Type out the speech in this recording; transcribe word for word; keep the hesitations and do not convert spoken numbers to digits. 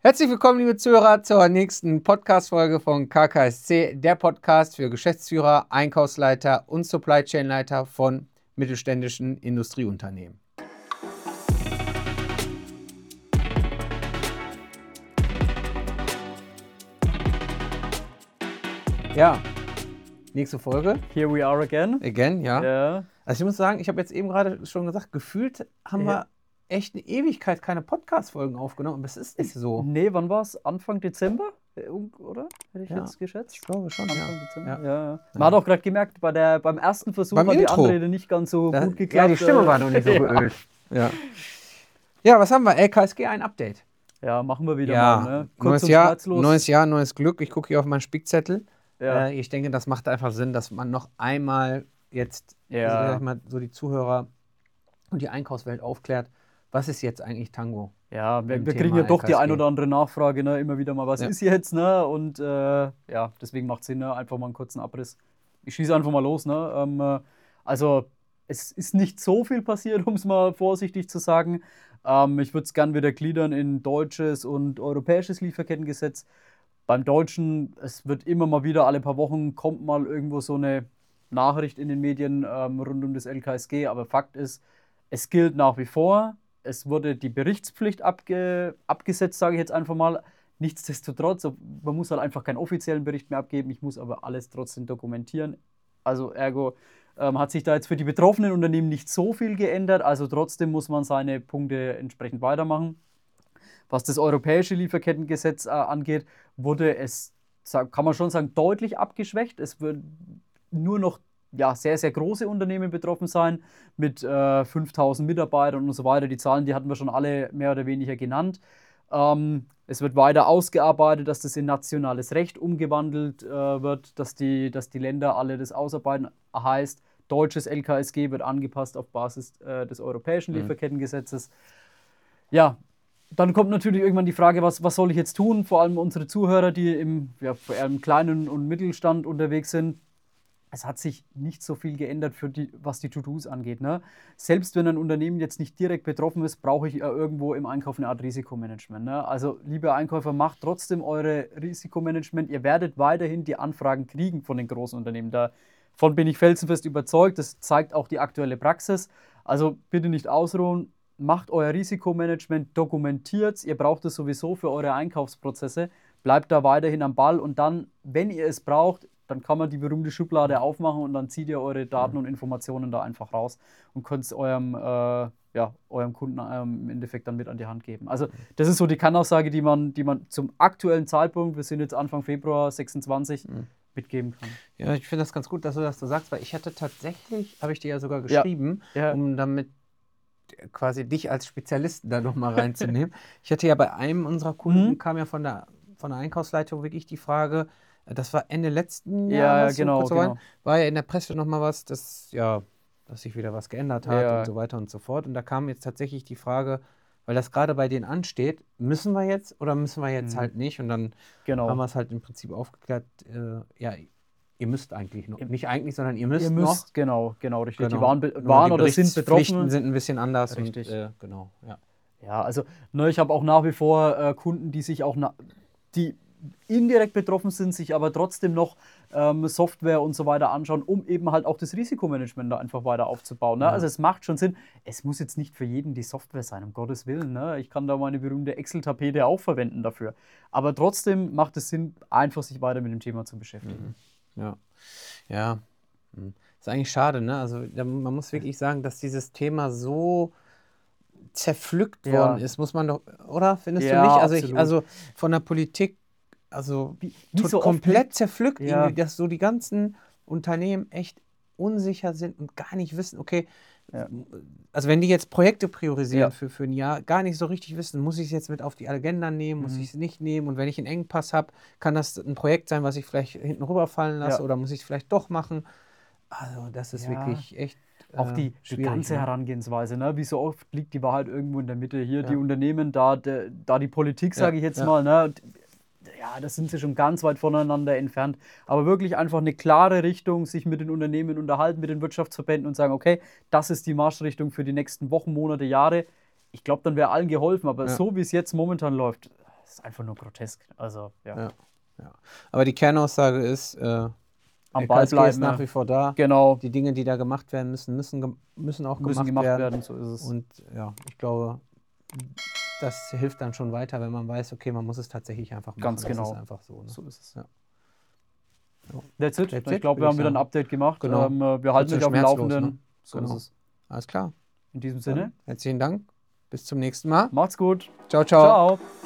Herzlich willkommen, liebe Zuhörer, zur nächsten Podcast-Folge von K K S C, der Podcast für Geschäftsführer, Einkaufsleiter und Supply Chain Leiter von mittelständischen Industrieunternehmen. Ja, nächste Folge. Here we are again. Again, ja. Ja. Also ich muss sagen, ich habe jetzt eben gerade schon gesagt, gefühlt haben Ja. wir echt eine Ewigkeit keine Podcast-Folgen aufgenommen, aber es ist nicht so. Nee, wann war es? Anfang Dezember? Äh, Oder? Hätte ich Ja. jetzt geschätzt? Ich glaube schon, Anfang ja. Dezember. Ja. Ja. Ja. Man hat auch gerade gemerkt, bei der, beim ersten Versuch Beim hat die Intro. Anrede nicht ganz so Da- gut geklappt. Ja, die Stimme äh, war noch nicht so ja. geölt. Ja. Ja, was haben wir? L K S G, ein Update. Ja, machen wir wieder Ja, mal. Ne? neues und Jahr, schmerzlos. neues Jahr, neues Glück. Ich gucke hier auf meinen Spickzettel. Ja. Äh, ich denke, das macht einfach Sinn, dass man noch einmal jetzt Ja. also, sag ich mal, so die Zuhörer und die Einkaufswelt aufklärt. Was ist jetzt eigentlich Tango? Ja, wir, Im wir Thema kriegen ja doch die L K S G. ein oder andere Nachfrage, ne? Immer wieder mal, was Ja. ist jetzt, ne? Und äh, ja, deswegen macht es Sinn, ne? Einfach mal einen kurzen Abriss. Ich schieße einfach mal los, ne? Ähm, äh, also, es ist nicht so viel passiert, um es mal vorsichtig zu sagen. Ähm, ich würde es gern wieder gliedern in deutsches und europäisches Lieferkettengesetz. Beim Deutschen, es wird immer mal wieder, alle paar Wochen kommt mal irgendwo so eine Nachricht in den Medien ähm, rund um das L K S G, aber Fakt ist, es gilt nach wie vor. Es wurde die Berichtspflicht abge, abgesetzt, sage ich jetzt einfach mal. Nichtsdestotrotz, man muss halt einfach keinen offiziellen Bericht mehr abgeben, ich muss aber alles trotzdem dokumentieren. Also ergo ähm, hat sich da jetzt für die betroffenen Unternehmen nicht so viel geändert, also trotzdem muss man seine Punkte entsprechend weitermachen. Was das europäische Lieferkettengesetz äh, angeht, wurde es, sag- kann man schon sagen, deutlich abgeschwächt. Es wird nur noch ja, sehr, sehr große Unternehmen betroffen sein, mit äh, fünftausend Mitarbeitern und so weiter. Die Zahlen, die hatten wir schon alle mehr oder weniger genannt. Ähm, es wird weiter ausgearbeitet, dass das in nationales Recht umgewandelt äh, wird, dass die, dass die Länder alle das ausarbeiten. Heißt, deutsches L K S G wird angepasst auf Basis äh, des europäischen Mhm. Lieferkettengesetzes. Ja, dann kommt natürlich irgendwann die Frage, was, was soll ich jetzt tun? Vor allem unsere Zuhörer, die im, ja, vor allem im kleinen und Mittelstand unterwegs sind. Es hat sich nicht so viel geändert, für die, was die To-Dos angeht. Ne? Selbst wenn ein Unternehmen jetzt nicht direkt betroffen ist, brauche ich äh, irgendwo im Einkauf eine Art Risikomanagement. Ne? Also, liebe Einkäufer, macht trotzdem eure Risikomanagement. Ihr werdet weiterhin die Anfragen kriegen von den großen Unternehmen. Davon bin ich felsenfest überzeugt. Das zeigt auch die aktuelle Praxis. Also bitte nicht ausruhen. Macht euer Risikomanagement, dokumentiert es. Ihr braucht es sowieso für eure Einkaufsprozesse. Bleibt da weiterhin am Ball und dann, wenn ihr es braucht, dann kann man die berühmte Schublade aufmachen und dann zieht ihr eure Daten und Informationen da einfach raus und könnt es eurem, äh, ja, eurem Kunden ähm, im Endeffekt dann mit an die Hand geben. Also das ist so die Kernaussage, die man, die man zum aktuellen Zeitpunkt, wir sind jetzt Anfang Februar sechsundzwanzig, Mhm. mitgeben kann. Ja, ich finde das ganz gut, dass du das so sagst, weil ich hatte tatsächlich, habe ich dir ja sogar Ja. geschrieben, Ja. um damit quasi dich als Spezialisten da nochmal reinzunehmen. Ich hatte ja bei einem unserer Kunden, Mhm. kam ja von der, von der Einkaufsleitung wirklich die Frage, äh, das war Ende letzten Ja, Jahres, so genau, kurz vor genau. Weihnachten, war ja in der Presse nochmal was, dass, ja, dass sich wieder was geändert hat Ja. und so weiter und so fort. Und da kam jetzt tatsächlich die Frage, weil das gerade bei denen ansteht, müssen wir jetzt oder müssen wir jetzt Mhm. halt nicht? Und dann Genau. haben wir es halt im Prinzip aufgeklärt, äh, ja, ihr müsst eigentlich noch, Ihr- nicht eigentlich, sondern ihr müsst, Ihr noch. müsst, genau, genau, richtig. Genau. Die waren, be- Nur waren die oder sind Berichtspflichten betroffen. sind ein bisschen anders. Richtig. Und, äh, genau, ja. Ja, also ne, ich habe auch nach wie vor äh, Kunden, die sich auch, na, die indirekt betroffen sind, sich aber trotzdem noch ähm, Software und so weiter anschauen, um eben halt auch das Risikomanagement da einfach weiter aufzubauen. Ne? Ja. Also es macht schon Sinn. Es muss jetzt nicht für jeden die Software sein, um Gottes Willen. Ne? Ich kann da meine berühmte Excel-Tapete auch verwenden dafür. Aber trotzdem macht es Sinn, einfach sich weiter mit dem Thema zu beschäftigen. Ja, ja. Hm. Ist eigentlich schade, ne? Also da, man muss wirklich sagen, dass dieses Thema so zerpflückt Ja. worden ist, muss man doch, oder? Findest Ja, du nicht? Also, ich, absolut. also von der Politik, also Wie, wie tot- so oft komplett liegt- zerpflückt, Ja. irgendwie, dass so die ganzen Unternehmen echt unsicher sind und gar nicht wissen, okay, Ja. also wenn die jetzt Projekte priorisieren Ja. für, für ein Jahr, gar nicht so richtig wissen, muss ich es jetzt mit auf die Agenda nehmen, muss Mhm. ich es nicht nehmen, und wenn ich einen Engpass habe, kann das ein Projekt sein, was ich vielleicht hinten rüberfallen lasse, Ja. oder muss ich es vielleicht doch machen. Also das ist Ja. wirklich echt Auch äh, die, die schwierig, ganze ne? Herangehensweise, ne? Wie so oft liegt die Wahrheit irgendwo in der Mitte. Hier Ja. die Unternehmen, da, de, da die Politik, Ja, sage ich jetzt ja. mal. Ne? Und, ja, da sind sie schon ganz weit voneinander entfernt. Aber wirklich einfach eine klare Richtung, sich mit den Unternehmen unterhalten, mit den Wirtschaftsverbänden und sagen, okay, das ist die Marschrichtung für die nächsten Wochen, Monate, Jahre. Ich glaube, dann wäre allen geholfen. Aber Ja. so wie es jetzt momentan läuft, ist einfach nur grotesk. Also, ja. Ja, ja. Aber die Kernaussage ist, äh, Am L Ball K S G bleiben. ist nach ja. wie vor da. Genau, Die Dinge, die da gemacht werden müssen, müssen, gem- müssen auch müssen gemacht, gemacht werden. werden, so ist es. Und ja, ich glaube, das hilft dann schon weiter, wenn man weiß, okay, man muss es tatsächlich einfach machen. Ganz Das genau. ist einfach so. Ne? So ist es. Ja. That's it. That's ich it, glaube, würd wir ich haben wieder ein sagen. Update gemacht. Genau. Ähm, äh, wir halten Kurz euch und auf dem schmerzlos, Laufenden. ne? So Genau. ist es. Alles klar. In diesem Dann Sinne, herzlichen Dank. Bis zum nächsten Mal. macht's gut. Ciao, ciao. Ciao.